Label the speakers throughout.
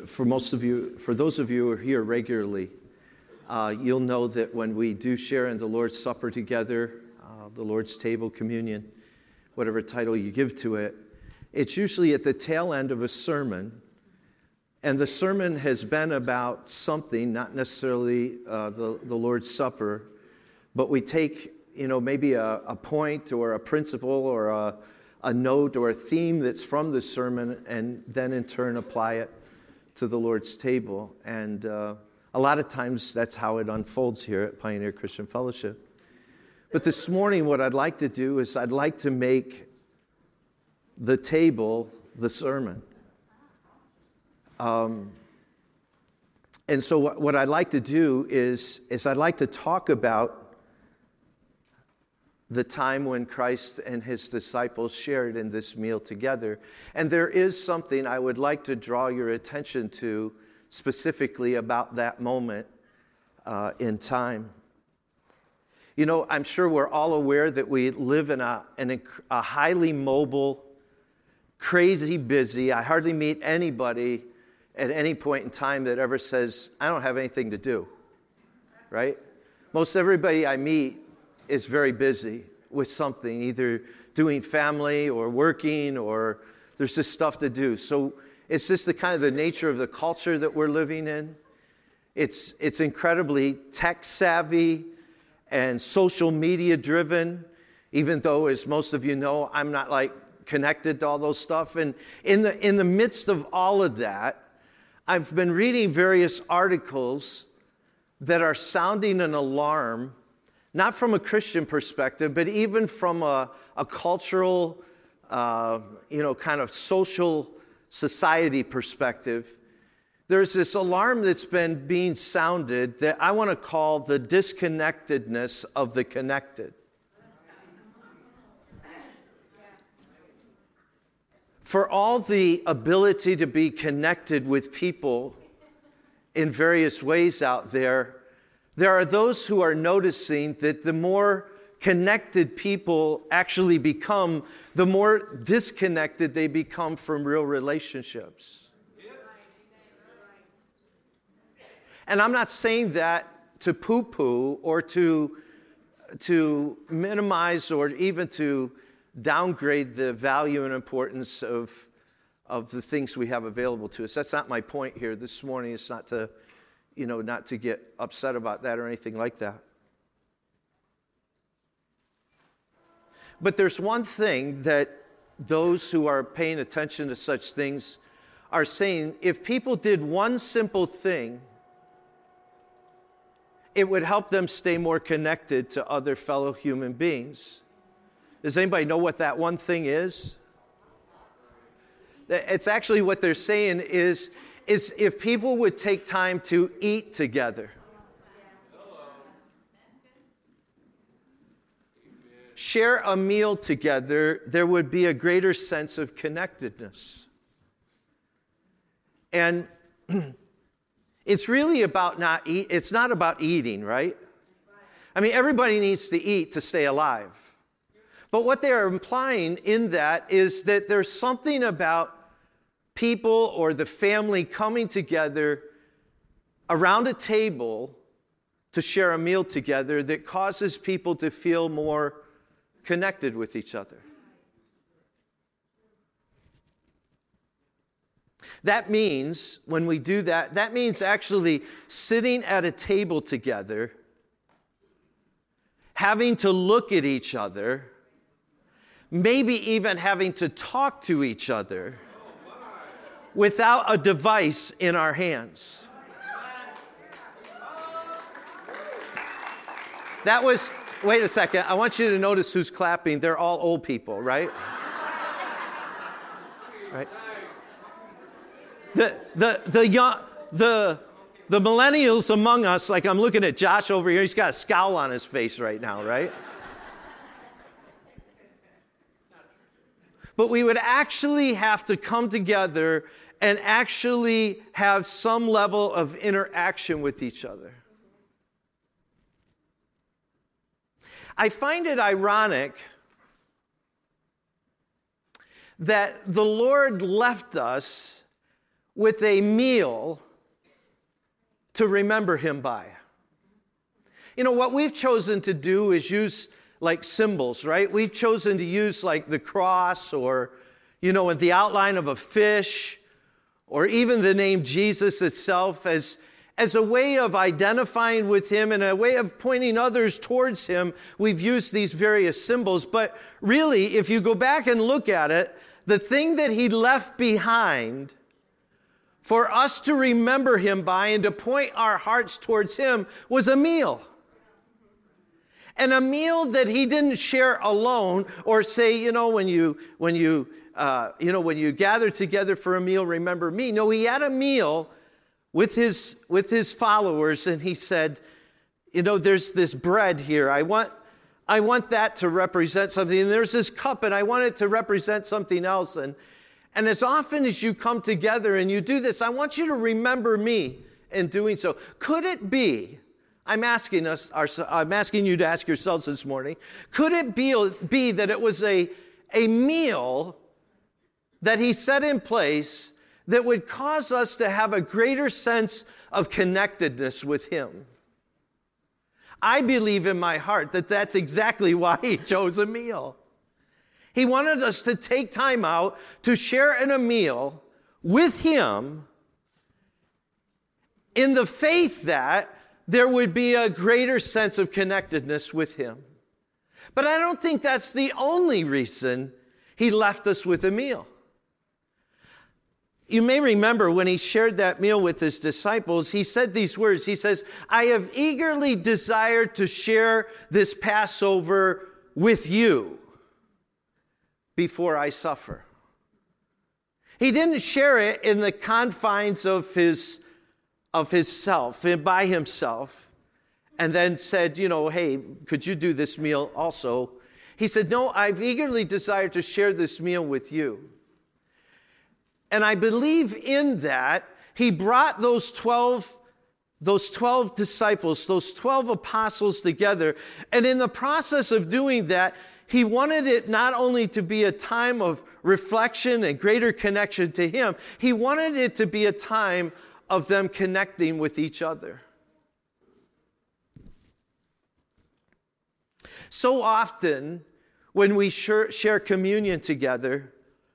Speaker 1: for those of you who are here regularly, you'll know that when we do share in the Lord's Supper together, the Lord's table, communion, whatever title you give to it, it's usually at the tail end of a sermon. And the sermon has been about something, not necessarily the Lord's Supper, but we take, maybe a point or a principle or a note or a theme that's from the sermon and then in turn apply it to the Lord's table. And a lot of times that's how it unfolds here at Pioneer Christian Fellowship. But this morning what I'd like to do is I'd like to make the table the sermon. And so what I'd like to do is I'd like to talk about the time when Christ and his disciples shared in this meal together. And there is something I would like to draw your attention to specifically about that moment in time. I'm sure we're all aware that we live in a highly mobile, crazy busy. I hardly meet anybody at any point in time that ever says, I don't have anything to do, right? Most everybody I meet is very busy with something, either doing family or working, or there's just stuff to do. So it's just the nature of the culture that we're living in. It's incredibly tech savvy and social media driven, even though, as most of you know, I'm not connected to all those stuff. And in the midst of all of that, I've been reading various articles that are sounding an alarm, not from a Christian perspective, but even from a cultural, kind of social society perspective. There's this alarm that's been being sounded that I want to call the disconnectedness of the connected. For all the ability to be connected with people in various ways out there, there are those who are noticing that the more connected people actually become, the more disconnected they become from real relationships. And I'm not saying that to poo-poo or to minimize or even to downgrade the value and importance of the things we have available to us. That's not my point here this morning. It's not to, not to get upset about that or anything like that. But there's one thing that those who are paying attention to such things are saying: if people did one simple thing, it would help them stay more connected to other fellow human beings. Does anybody know what that one thing is? It's actually what they're saying is if people would take time to eat together. Share a meal together, there would be a greater sense of connectedness. And it's really about it's not about eating, right? I mean, everybody needs to eat to stay alive. But what they are implying in that is that there's something about people or the family coming together around a table to share a meal together that causes people to feel more connected with each other. That means, when we do that, that means actually sitting at a table together, having to look at each other, maybe even having to talk to each other without a device in our hands. Wait a second, I want you to notice who's clapping. They're all old people, right? Right? The millennials among us, like I'm looking at Josh over here, he's got a scowl on his face right now, right? But we would actually have to come together and actually have some level of interaction with each other. I find it ironic that the Lord left us with a meal to remember him by. You know, what we've chosen to do is use like symbols, right? We've chosen to use like the cross or, you know, the outline of a fish or even the name Jesus itself as a way of identifying with him and a way of pointing others towards him. We've used these various symbols, but really, if you go back and look at it, the thing that he left behind for us to remember him by and to point our hearts towards him was a meal. And a meal that he didn't share alone or say, you know, when you gather together for a meal, remember me. No, he had a meal with his followers, and he said, you know, there's this bread here. I want that to represent something. And there's this cup, and I want it to represent something else. And as often as you come together and you do this, I want you to remember me in doing so. Could it be, I'm asking you to ask yourselves this morning, could it be that it was a meal that he set in place that would cause us to have a greater sense of connectedness with him? I believe in my heart that that's exactly why he chose a meal. He wanted us to take time out to share in a meal with him in the faith that there would be a greater sense of connectedness with him. But I don't think that's the only reason he left us with a meal. You may remember when he shared that meal with his disciples, he said these words. He says, I have eagerly desired to share this Passover with you before I suffer. He didn't share it in the confines of his self and by himself and then said, you know, hey, could you do this meal also? He said, no, I've eagerly desired to share this meal with you. And I believe in that he brought those 12 disciples, those 12 apostles together. And in the process of doing that, he wanted it not only to be a time of reflection and greater connection to him, he wanted it to be a time of them connecting with each other. So often, when we share communion together,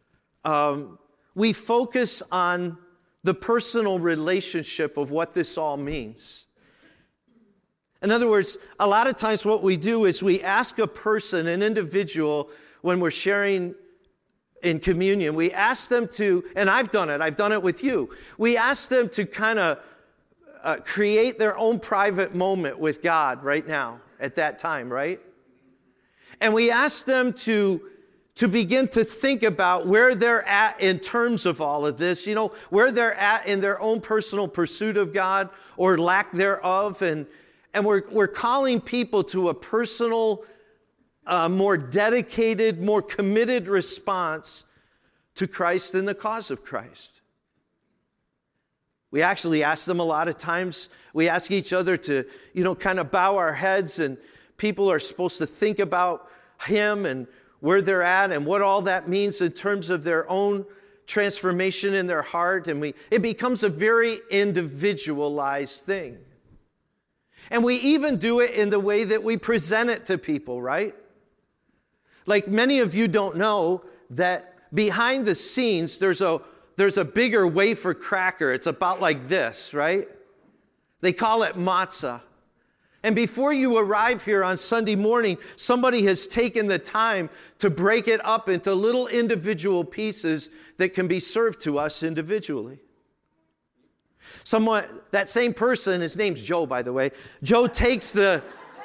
Speaker 1: we focus on the personal relationship of what this all means. In other words, a lot of times what we do is we ask a person, an individual, when we're sharing in communion, we ask them to, and I've done it with you, we ask them to kind of create their own private moment with God right now, at that time, right? And we ask them to begin to think about where they're at in terms of all of this, you know, where they're at in their own personal pursuit of God or lack thereof. And we're calling people to a personal, more dedicated, more committed response to Christ and the cause of Christ. We actually ask them a lot of times, we ask each other to, you know, kind of bow our heads, and people are supposed to think about him and where they're at and what all that means in terms of their own transformation in their heart. And it becomes a very individualized thing. And we even do it in the way that we present it to people, right? Like many of you don't know that behind the scenes, there's a bigger wafer cracker. It's about like this, right? They call it matzah. And before you arrive here on Sunday morning, somebody has taken the time to break it up into little individual pieces that can be served to us individually. That same person, his name's Joe, by the way. Joe takes a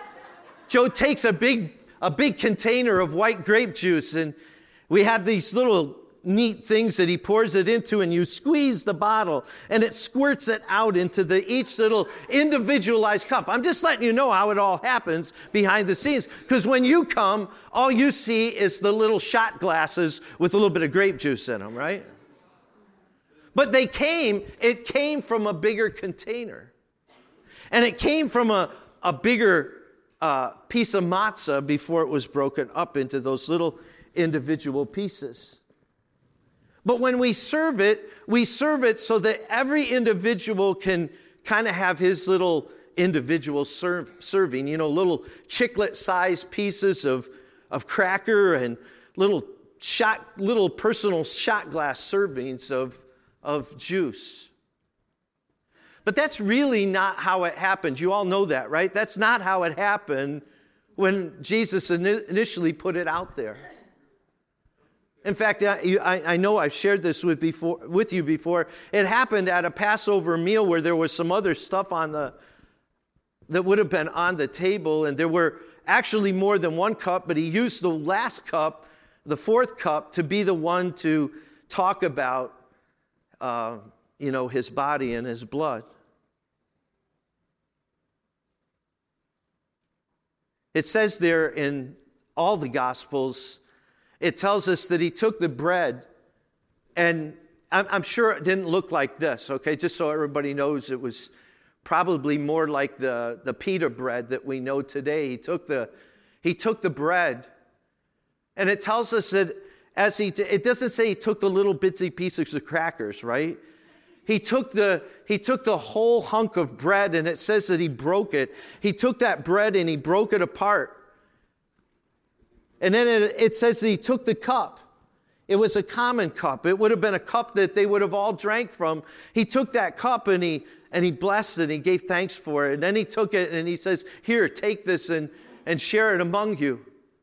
Speaker 1: big container of white grape juice, and we have these little neat things that he pours it into, and you squeeze the bottle and it squirts it out into each little individualized cup. I'm just letting you know how it all happens behind the scenes, because when you come, all you see is the little shot glasses with a little bit of grape juice in them, right? But it came from a bigger container, and it came from a bigger piece of matzah before it was broken up into those little individual pieces. But when we serve it so that every individual can kind of have his little individual serving, little chiclet-sized pieces of cracker and little personal shot glass servings of juice. But that's really not how it happened. You all know that, right? That's not how it happened when Jesus initially put it out there. In fact, I know I've shared this with you before. It happened at a Passover meal where there was some other stuff that would have been on the table, and there were actually more than one cup, but he used the last cup, the fourth cup, to be the one to talk about, his body and his blood. It says there in all the Gospels, it tells us that he took the bread, and I'm sure it didn't look like this, okay? Just so everybody knows, it was probably more like the pita bread that we know today. He took the bread, and it tells us that it doesn't say he took the little bitsy pieces of crackers, right? He took the whole hunk of bread, and it says that he broke it. He took that bread and he broke it apart. And then it says that he took the cup. It was a common cup. It would have been a cup that they would have all drank from. He took that cup and he blessed it. He gave thanks for it. And then he took it and he says, "Here, take this and share it among you."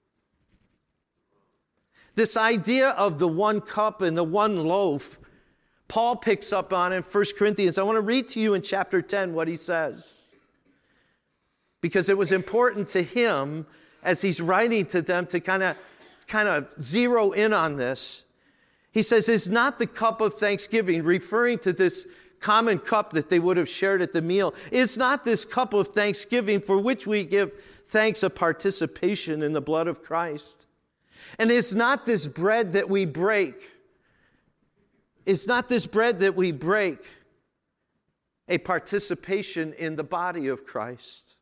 Speaker 1: This idea of the one cup and the one loaf, Paul picks up on in 1 Corinthians. I want to read to you in chapter 10 what he says, because it was important to him as he's writing to them to kind of zero in on this. He says, "Is not the cup of thanksgiving," referring to this common cup that they would have shared at the meal, "is not this cup of thanksgiving for which we give thanks a participation in the blood of Christ? And is not this bread that we break, a participation in the body of Christ?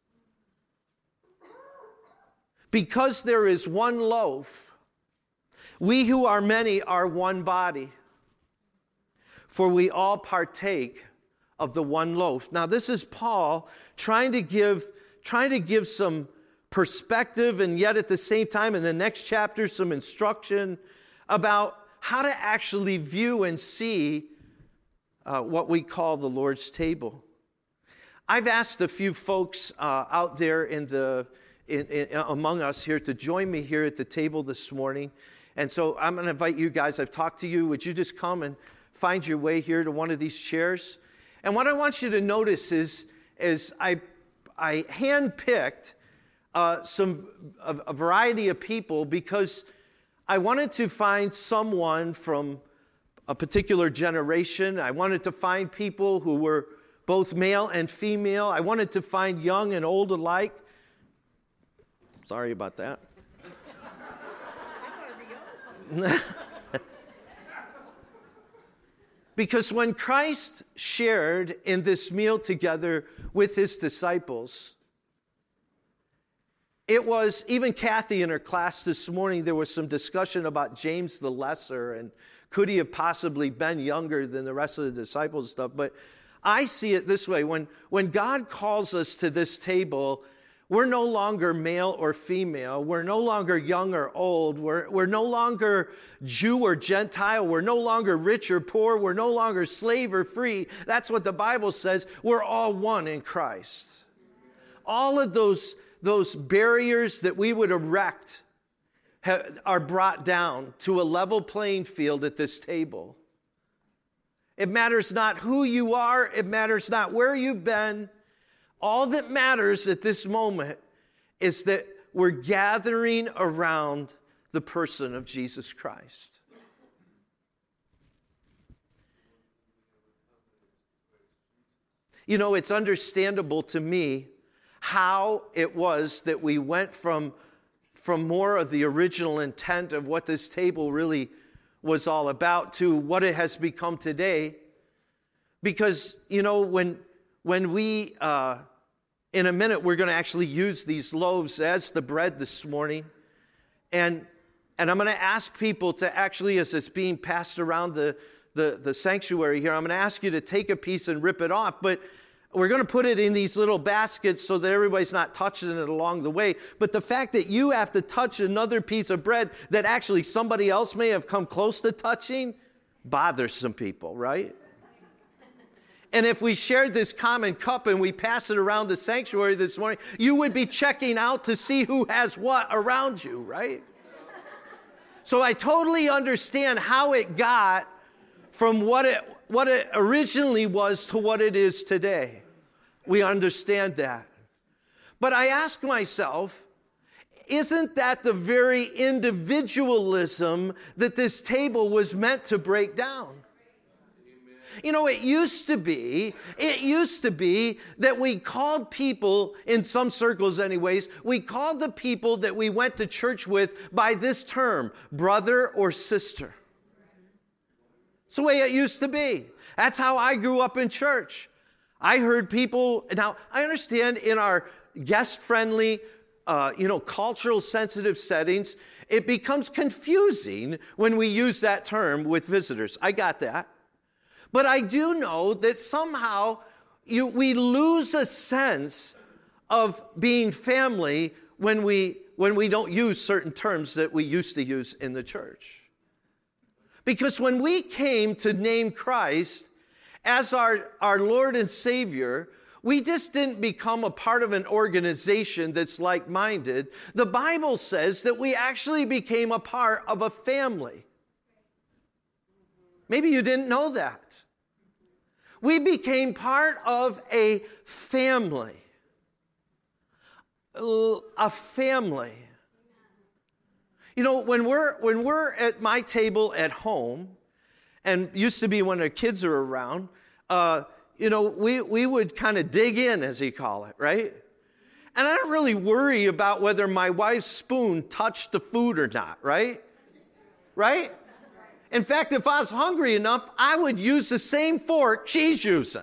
Speaker 1: Because there is one loaf, we who are many are one body, for we all partake of the one loaf." Now, this is Paul trying to give some perspective, and yet at the same time, in the next chapter, some instruction about how to actually view and see what we call the Lord's table. I've asked a few folks out there among us here to join me here at the table this morning. And so I'm going to invite you guys. I've talked to you. Would you just come and find your way here to one of these chairs? And what I want you to notice is I handpicked a variety of people because I wanted to find someone from a particular generation. I wanted to find people who were both male and female. I wanted to find young and old alike. Sorry about that. I want to be young. Because when Christ shared in this meal together with his disciples, it was, even Kathy in her class this morning, there was some discussion about James the Lesser, and could he have possibly been younger than the rest of the disciples and stuff. But I see it this way. When God calls us to this table, we're no longer male or female. We're no longer young or old. We're no longer Jew or Gentile. We're no longer rich or poor. We're no longer slave or free. That's what the Bible says. We're all one in Christ. All of those barriers that we would erect are brought down to a level playing field at this table. It matters not who you are. It matters not where you've been. All that matters at this moment is that we're gathering around the person of Jesus Christ. You know, it's understandable to me how it was that we went from more of the original intent of what this table really was all about to what it has become today. Because, you know, when we, in a minute, we're going to actually use these loaves as the bread this morning. And And I'm going to ask people to actually, as it's being passed around the sanctuary here, I'm going to ask you to take a piece and rip it off. But we're going to put it in these little baskets so that everybody's not touching it along the way. But the fact that you have to touch another piece of bread that actually somebody else may have come close to touching bothers some people, right? And if we shared this common cup and we passed it around the sanctuary this morning, you would be checking out to see who has what around you, right? So I totally understand how it got from what it originally was to what it is today. We understand that. But I ask myself, isn't that the very individualism that this table was meant to break down? You know, it used to be that we called people, in some circles anyways, we called the people that we went to church with by this term, brother or sister. It's the way it used to be. That's how I grew up in church. I heard people, now I understand in our guest-friendly, cultural sensitive settings, it becomes confusing when we use that term with visitors. I got that. But I do know that somehow we lose a sense of being family when we don't use certain terms that we used to use in the church. Because when we came to name Christ as our Lord and Savior, we just didn't become a part of an organization that's like-minded. The Bible says that we actually became a part of a family. Maybe you didn't know that. We became part of a family. A family. You know, when we're at my table at home, and used to be when the kids are around, we would kind of dig in, as you call it, right? And I don't really worry about whether my wife's spoon touched the food or not, right? Right? In fact, if I was hungry enough, I would use the same fork she's using.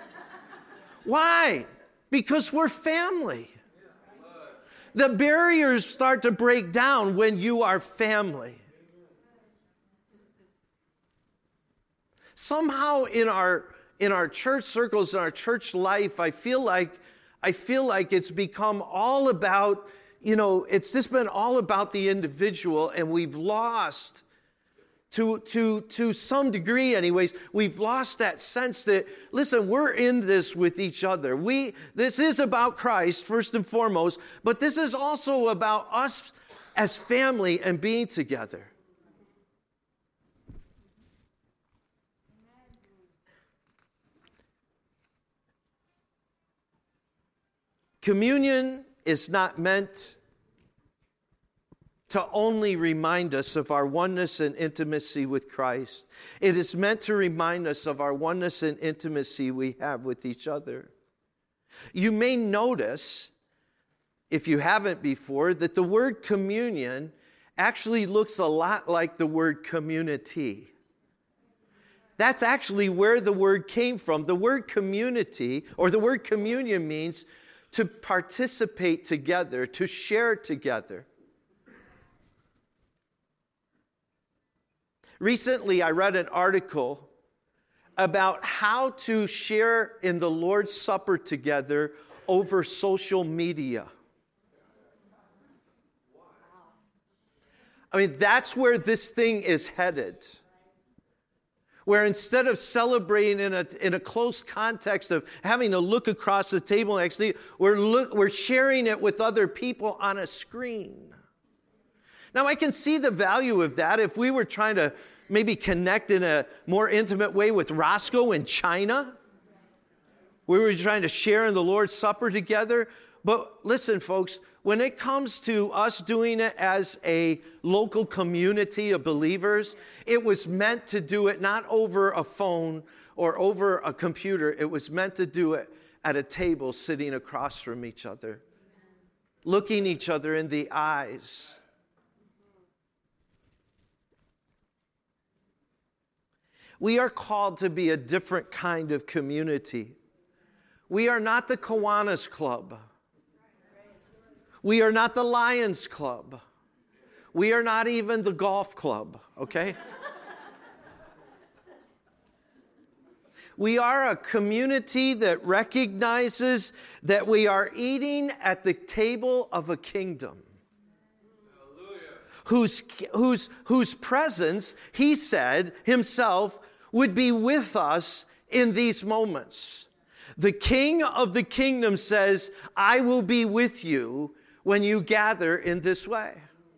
Speaker 1: Why? Because we're family. The barriers start to break down when you are family. Somehow in our church circles, in our church life, I feel like it's become all about, it's just been all about the individual, and we've lost, to some degree anyways, we've lost that sense that, listen, we're in this with each other. This is about Christ first and foremost, but this is also about us as family and being together. Communion is not meant to only remind us of our oneness and intimacy with Christ. It is meant to remind us of our oneness and intimacy we have with each other. You may notice, if you haven't before, that the word communion actually looks a lot like the word community. That's actually where the word came from. The word community, or the word communion, means to participate together, to share together. Recently, I read an article about how to share in the Lord's Supper together over social media. I mean, that's where this thing is headed. Where instead of celebrating in a close context of having to look across the table, actually, we're sharing it with other people on a screen. Now, I can see the value of that if we were trying to maybe connect in a more intimate way with Roscoe in China. We were trying to share in the Lord's Supper together. But listen, folks, when it comes to us doing it as a local community of believers, it was meant to do it not over a phone or over a computer. It was meant to do it at a table sitting across from each other, looking each other in the eyes. We are called to be a different kind of community. We are not the Kiwanis Club. We are not the Lions Club. We are not even the golf club, okay? We are a community that recognizes that we are eating at the table of a kingdom. Whose presence, he said himself, would be with us in these moments. The King of the kingdom says, I will be with you when you gather in this way.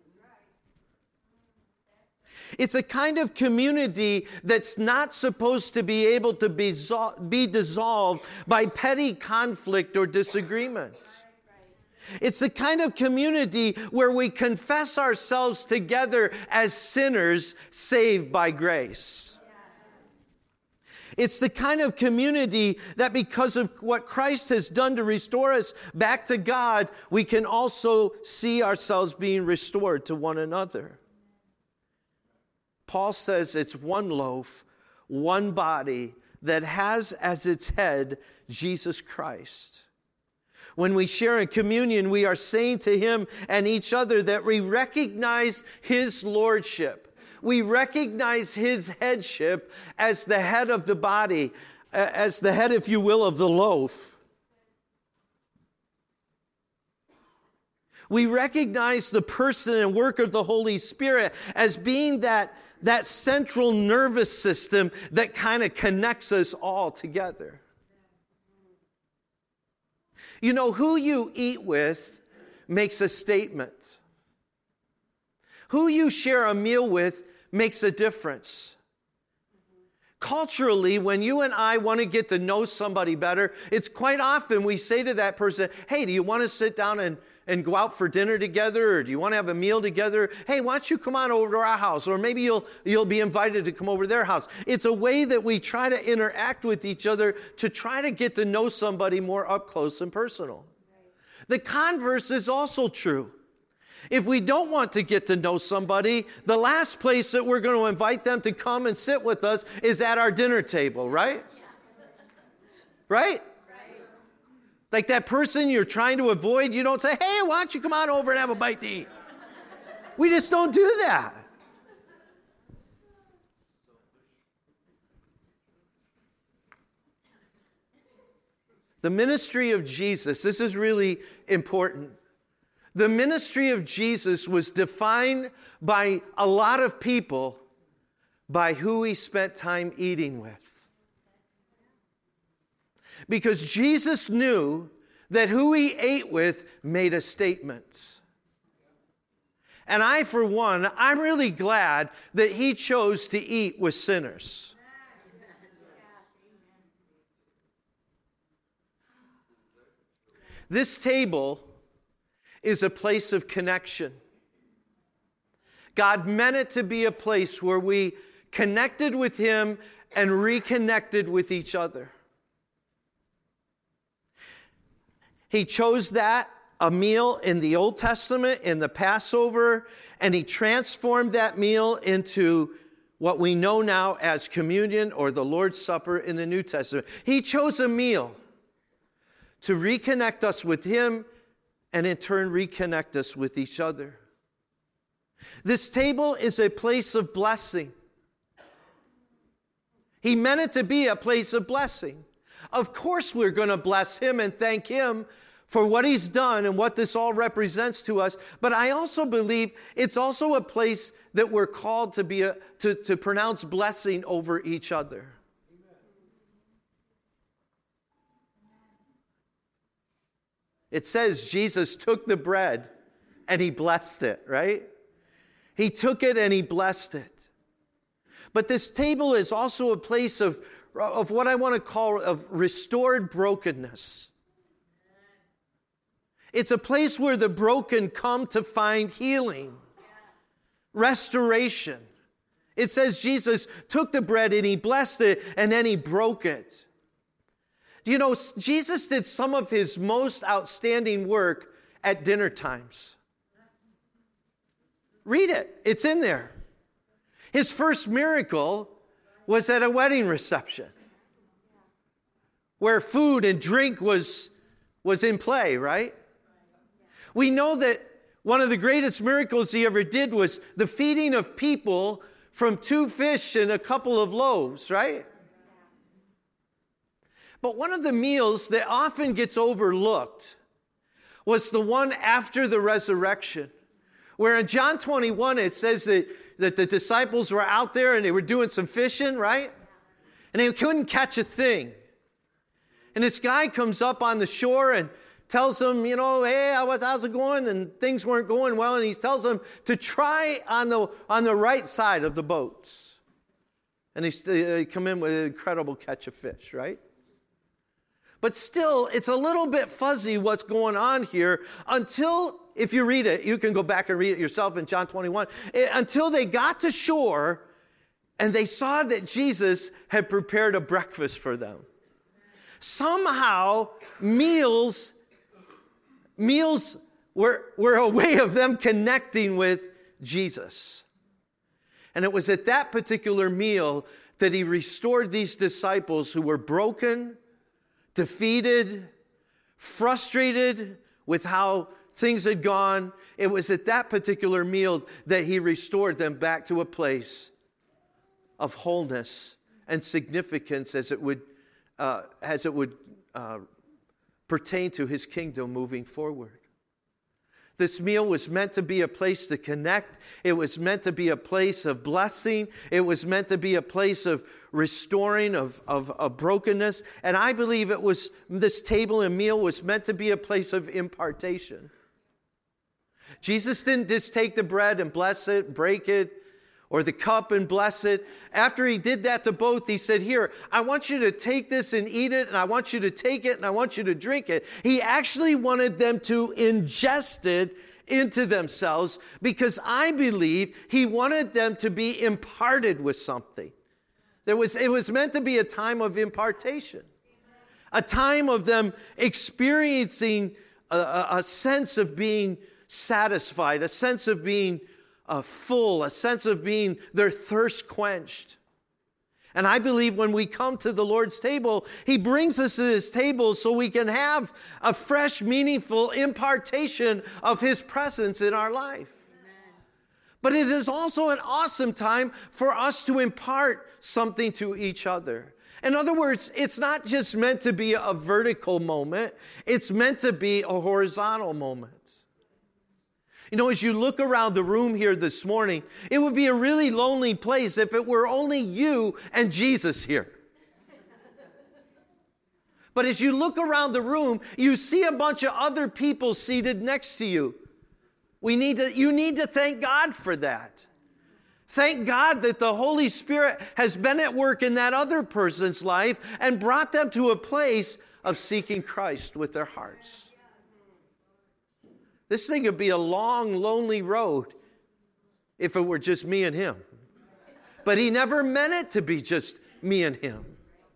Speaker 1: It's a kind of community that's not supposed to be able to be dissolved by petty conflict or disagreement. It's the kind of community where we confess ourselves together as sinners saved by grace. It's the kind of community that because of what Christ has done to restore us back to God, we can also see ourselves being restored to one another. Paul says it's one loaf, one body that has as its head Jesus Christ. When we share in communion, we are saying to him and each other that we recognize his lordship. We recognize his headship as the head of the body, as the head, if you will, of the loaf. We recognize the person and work of the Holy Spirit as being that central nervous system that kind of connects us all together. You know, who you eat with makes a statement. Who you share a meal with makes a difference. Culturally, when you and I want to get to know somebody better, it's quite often we say to that person, hey, do you want to sit down and go out for dinner together? Or do you want to have a meal together? Hey, why don't you come on over to our house? Or maybe you'll be invited to come over to their house. It's a way that we try to interact with each other to try to get to know somebody more up close and personal. The converse is also true. If we don't want to get to know somebody, the last place that we're going to invite them to come and sit with us is at our dinner table, right? Right? Like that person you're trying to avoid, you don't say, hey, why don't you come on over and have a bite to eat? We just don't do that. The ministry of Jesus, this is really important. The ministry of Jesus was defined by a lot of people by who he spent time eating with. Because Jesus knew that who he ate with made a statement. And I, for one, I'm really glad that he chose to eat with sinners. This table is a place of connection. God meant it to be a place where we connected with him and reconnected with each other. He chose that, a meal in the Old Testament, in the Passover, and he transformed that meal into what we know now as communion or the Lord's Supper in the New Testament. He chose a meal to reconnect us with him and in turn reconnect us with each other. This table is a place of blessing. He meant it to be a place of blessing. Of course we're going to bless him and thank him for what he's done and what this all represents to us. But I also believe it's also a place that we're called to pronounce blessing over each other. It says Jesus took the bread and he blessed it, right? He took it and he blessed it. But this table is also a place of what I want to call of restored brokenness. It's a place where the broken come to find healing, restoration. It says Jesus took the bread and he blessed it and then he broke it. Do you know, Jesus did some of his most outstanding work at dinner times. Read it. It's in there. His first miracle was at a wedding reception where food and drink was in play, right? We know that One of the greatest miracles he ever did was the feeding of people from 2 fish and a couple of loaves, right? But one of the meals that often gets overlooked was the one after the resurrection, where in John 21 it says that the disciples were out there and they were doing some fishing, right? And they couldn't catch a thing. And this guy comes up on the shore and tells them, hey, how's it going? And things weren't going well. And he tells them to try on the right side of the boats. And they come in with an incredible catch of fish, right? But still, it's a little bit fuzzy what's going on here until, if you read it, you can go back and read it yourself in John 21, until they got to shore and they saw that Jesus had prepared a breakfast for them. Somehow, meals were a way of them connecting with Jesus. And it was at that particular meal that he restored these disciples who were broken, defeated, frustrated with how things had gone. It was at that particular meal that he restored them back to a place of wholeness and significance as it would pertain to his kingdom moving forward. This meal was meant to be a place to connect. It was meant to be a place of blessing. It was meant to be a place of restoring of brokenness. And I believe this table and meal was meant to be a place of impartation. Jesus didn't just take the bread and bless it, break it, or the cup and bless it. After he did that to both, he said, here, I want you to take this and eat it, and I want you to take it, and I want you to drink it. He actually wanted them to ingest it into themselves because I believe he wanted them to be imparted with something. It was meant to be a time of impartation, a time of them experiencing a sense of being satisfied, a sense of being full, a sense of being their thirst quenched. And I believe when we come to the Lord's table, he brings us to this table so we can have a fresh, meaningful impartation of his presence in our life. Amen. But it is also an awesome time for us to impart something to each other. In other words, it's not just meant to be a vertical moment, it's meant to be a horizontal moment. As you look around the room here this morning, it would be a really lonely place if it were only you and Jesus here. But as you look around the room, you see a bunch of other people seated next to you. You need to thank God for that. Thank God that the Holy Spirit has been at work in that other person's life and brought them to a place of seeking Christ with their hearts. This thing would be a long, lonely road if it were just me and him. But he never meant it to be just me and him.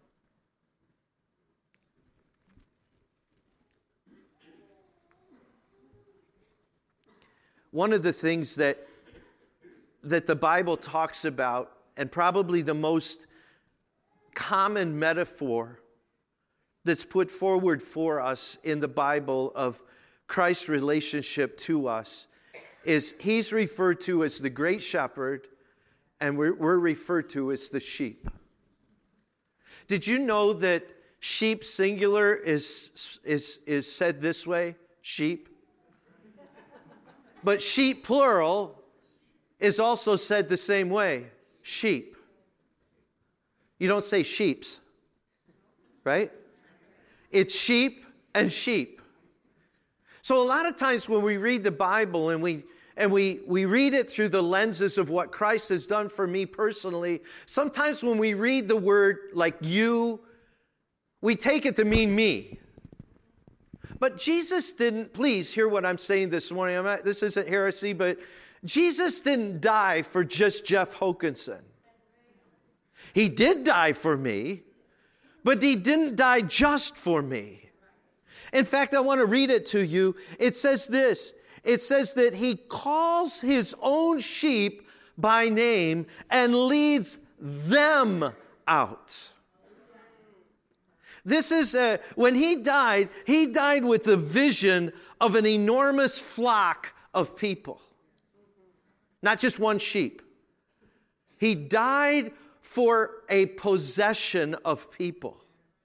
Speaker 1: One of the things that the Bible talks about, and probably the most common metaphor that's put forward for us in the Bible of Christ's relationship to us, is he's referred to as the great shepherd, and we're referred to as the sheep. Did you know that sheep singular is said this way? Sheep. But sheep plural is also said the same way. Sheep. You don't say sheeps, right? It's sheep and sheep. So a lot of times when we read the Bible and we read it through the lenses of what Christ has done for me personally, sometimes when we read the word like you, we take it to mean me. But Jesus didn't, please hear what I'm saying this morning. This isn't heresy, but Jesus didn't die for just Jeff Hokanson. He did die for me, but he didn't die just for me. In fact, I want to read it to you. It says this. It says that he calls his own sheep by name and leads them out. This is, when he died with the vision of an enormous flock of people. Not just one sheep. He died for a possession of people.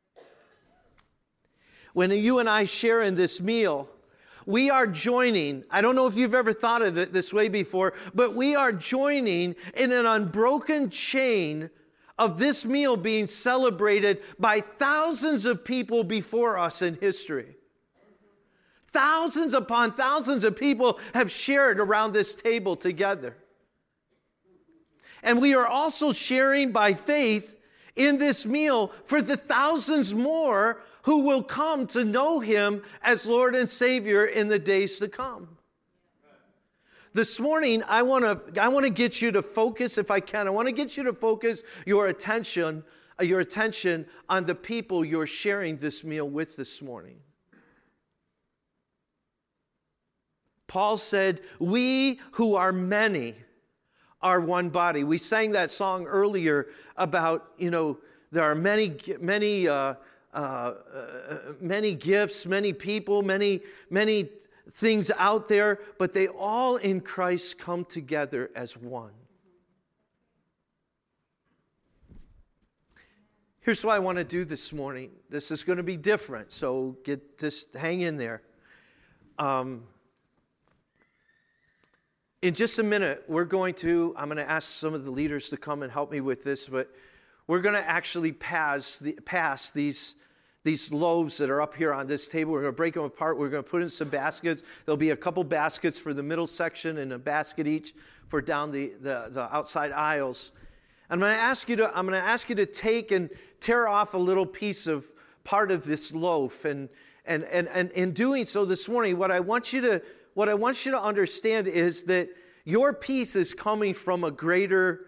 Speaker 1: When you and I share in this meal, we are joining, I don't know if you've ever thought of it this way before, but we are joining in an unbroken chain of this meal being celebrated by thousands of people before us in history. Thousands upon thousands of people have shared around this table together. And we are also sharing by faith in this meal for the thousands more who will come to know him as Lord and Savior in the days to come. This morning, I want to get you to focus, if I can. I want to get you to focus your attention on the people you're sharing this meal with this morning. Paul said, "We who are many are one body." We sang that song earlier about, there are many gifts, many people, many things out there, but they all in Christ come together as one. Here's what I want to do this morning. This is going to be different, so just hang in there. In just a minute, I'm going to ask some of the leaders to come and help me with this, but we're going to actually pass these loaves that are up here on this table. We're going to break them apart. We're going to put in some baskets. There'll be a couple baskets for the middle section and a basket each for down the outside aisles. I'm going to ask you to take and tear off a little piece of part of this loaf, and in doing so this morning, what I want you to understand is that your piece is coming from a bigger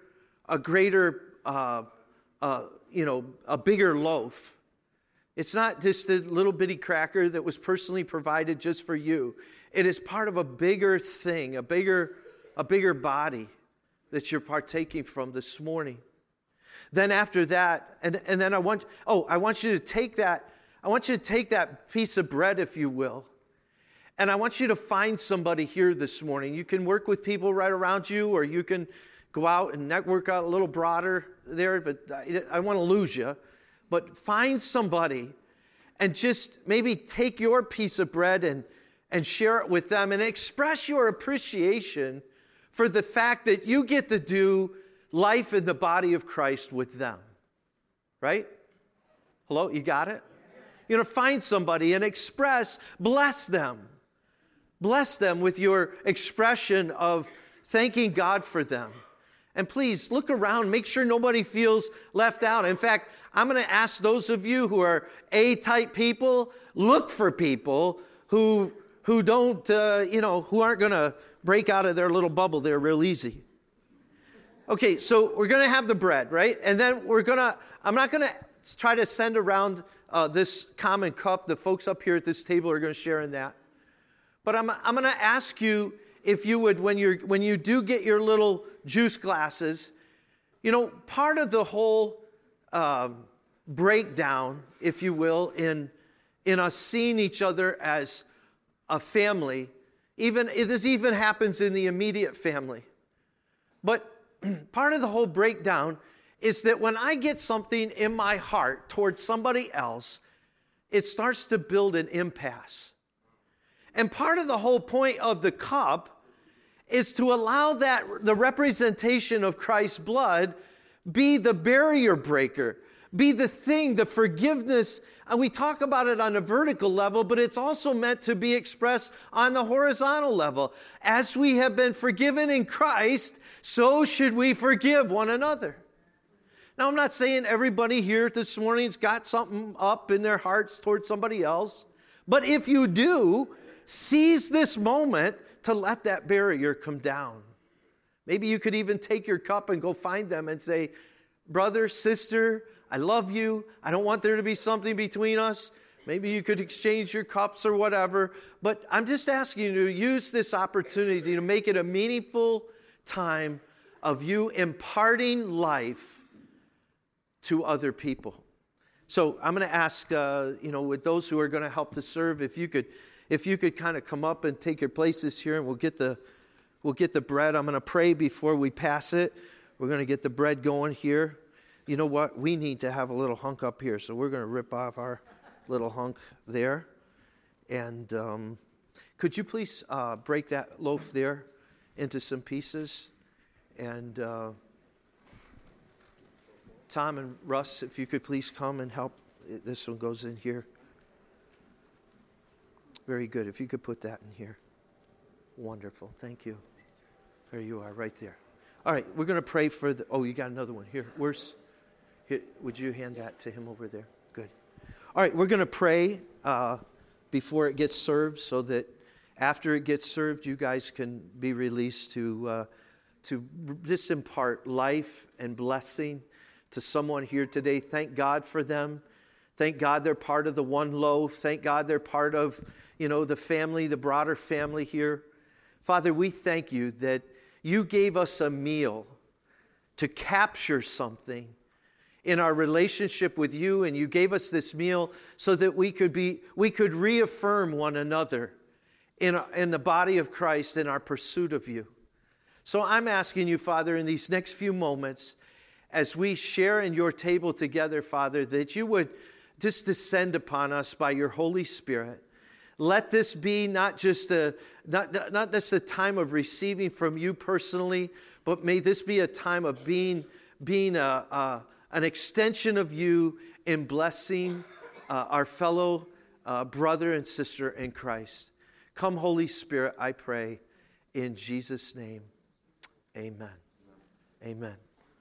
Speaker 1: loaf. It's not just a little bitty cracker that was personally provided just for you. It is part of a bigger thing, a bigger body that you're partaking from this morning. Then after that, and then I want you to take that piece of bread, if you will. And I want you to find somebody here this morning. You can work with people right around you, or you can go out and network out a little broader there, but I want to lose you. But find somebody and just maybe take your piece of bread and share it with them and express your appreciation for the fact that you get to do life in the body of Christ with them. Right? Hello? You got it? Find somebody and bless them. Bless them with your expression of thanking God for them. And please look around, make sure nobody feels left out. In fact, I'm going to ask those of you who are A-type people, look for people who don't, who aren't going to break out of their little bubble there real easy. Okay, so we're going to have the bread, right? And then I'm not going to try to send around this common cup. The folks up here at this table are going to share in that. But I'm going to ask you, if you would, when you do get your little juice glasses, part of the whole breakdown, if you will, in us seeing each other as a family, this even happens in the immediate family. But part of the whole breakdown is that when I get something in my heart towards somebody else, it starts to build an impasse. And part of the whole point of the cup is to allow the representation of Christ's blood be the barrier breaker, be the thing, the forgiveness. And we talk about it on a vertical level, but it's also meant to be expressed on the horizontal level. As we have been forgiven in Christ, so should we forgive one another. Now, I'm not saying everybody here this morning's got something up in their hearts towards somebody else, but if you do, seize this moment to let that barrier come down. Maybe you could even take your cup and go find them and say, brother, sister, I love you. I don't want there to be something between us. Maybe you could exchange your cups or whatever. But I'm just asking you to use this opportunity to make it a meaningful time of you imparting life to other people. So I'm going to ask, with those who are going to help to serve, if you could kind of come up and take your places here, and we'll get the bread. I'm going to pray before we pass it. We're going to get the bread going here. You know what? We need to have a little hunk up here, so we're going to rip off our little hunk there. And could you please break that loaf there into some pieces? And Tom and Russ, if you could please come and help. This one goes in here. Very good. If you could put that in here. Wonderful. Thank you. There you are, right there. All right, we're going to pray for the... Oh, you got another one. Here, here, would you hand that to him over there? Good. All right, we're going to pray before it gets served, so that after it gets served, you guys can be released to just impart life and blessing to someone here today. Thank God for them. Thank God they're part of the one loaf. Thank God they're part of, the family, the broader family here. Father, we thank you that you gave us a meal to capture something in our relationship with you, and you gave us this meal so that we could reaffirm one another in the body of Christ in our pursuit of you. So I'm asking you, Father, in these next few moments, as we share in your table together, Father, that you would just descend upon us by your Holy Spirit. Let this be not just a time of receiving from you personally, but may this be a time of being an extension of you in blessing our fellow brother and sister in Christ. Come, Holy Spirit, I pray, in Jesus' name. Amen. Amen.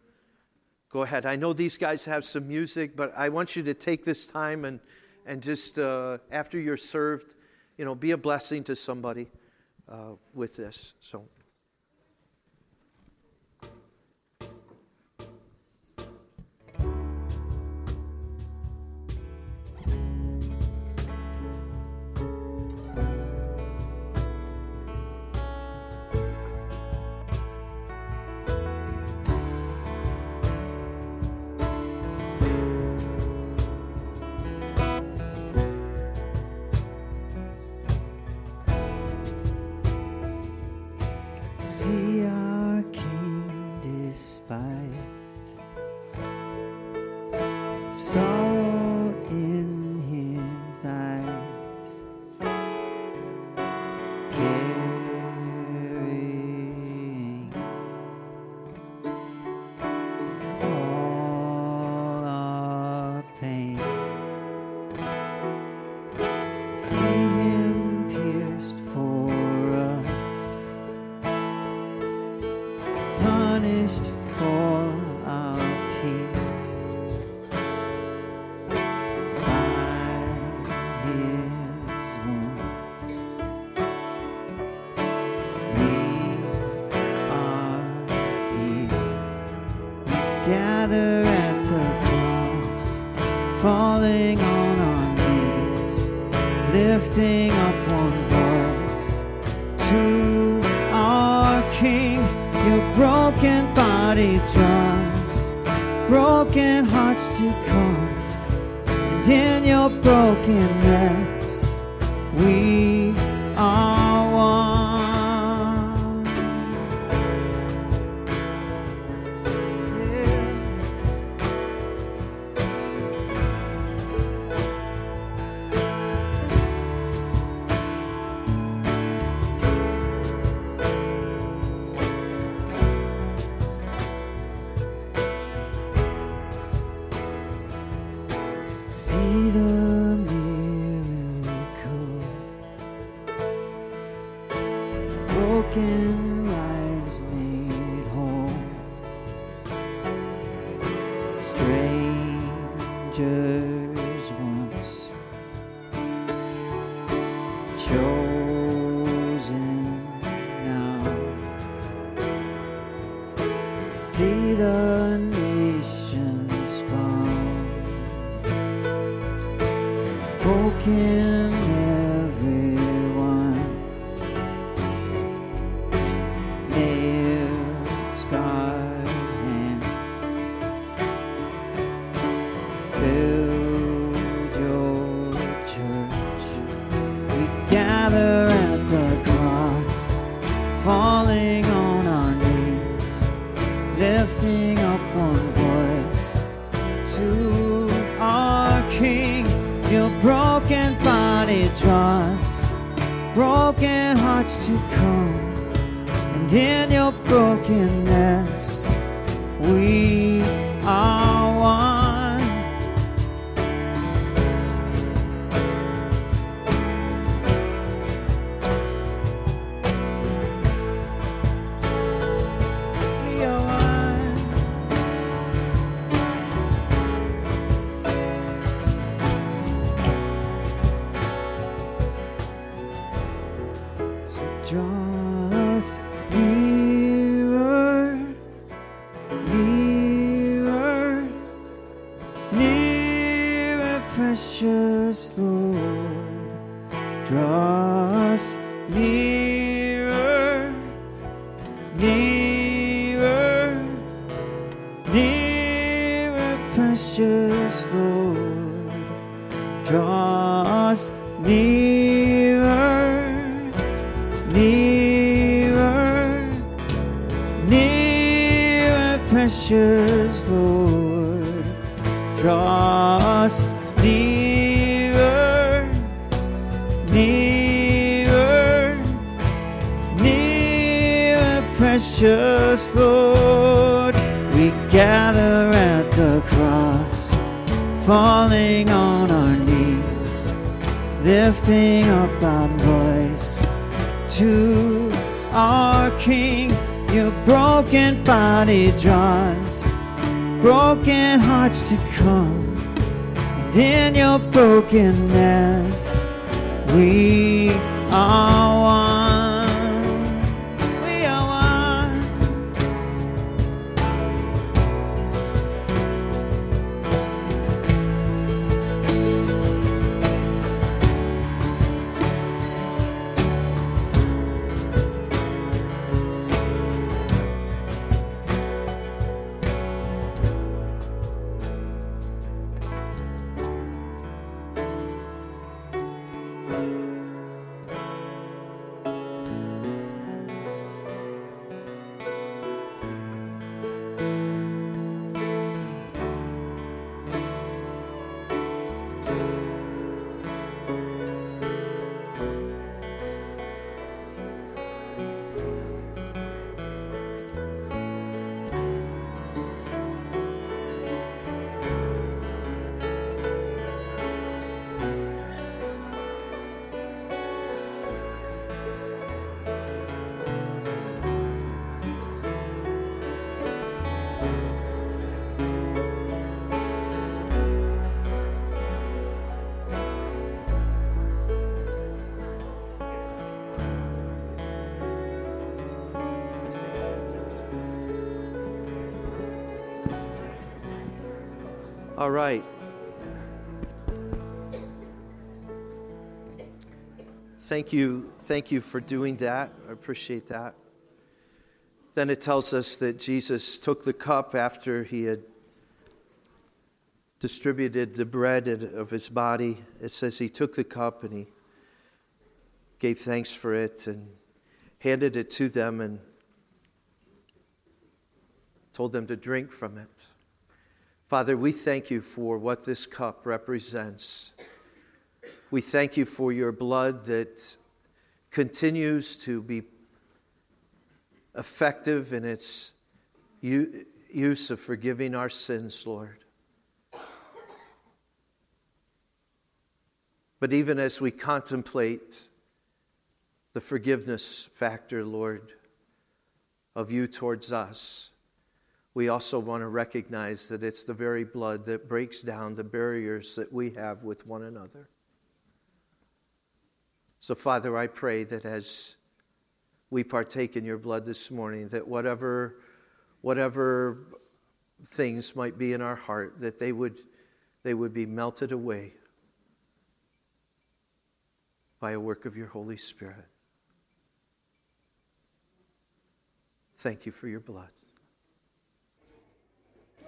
Speaker 1: Go ahead. I know these guys have some music, but I want you to take this time and just after you're served, be a blessing to somebody with this. So.
Speaker 2: Fill body draws broken hearts to come, and in your brokenness we are one. Precious Lord, draw us nearer, nearer, nearer, precious Lord, draw us nearer, nearer, nearer, precious Lord, draw us nearer, nearer, nearer, precious Lord. We gather at the cross, falling on our knees, lifting up our voice to our King. Your broken body draws broken hearts to come, in your brokenness we are one. We are one.
Speaker 1: All right. Thank you for doing that. I appreciate that. Then it tells us that Jesus took the cup after he had distributed the bread of his body. It says he took the cup and he gave thanks for it and handed it to them and told them to drink from it. Father, we thank you for what this cup represents. We thank you for your blood that continues to be effective in its use of forgiving our sins, Lord. But even as we contemplate the forgiveness factor, Lord, of you towards us, we also want to recognize that it's the very blood that breaks down the barriers that we have with one another. So, Father, I pray that as we partake in your blood this morning, that whatever things might be in our heart, that they would be melted away by a work of your Holy Spirit. Thank you for your blood.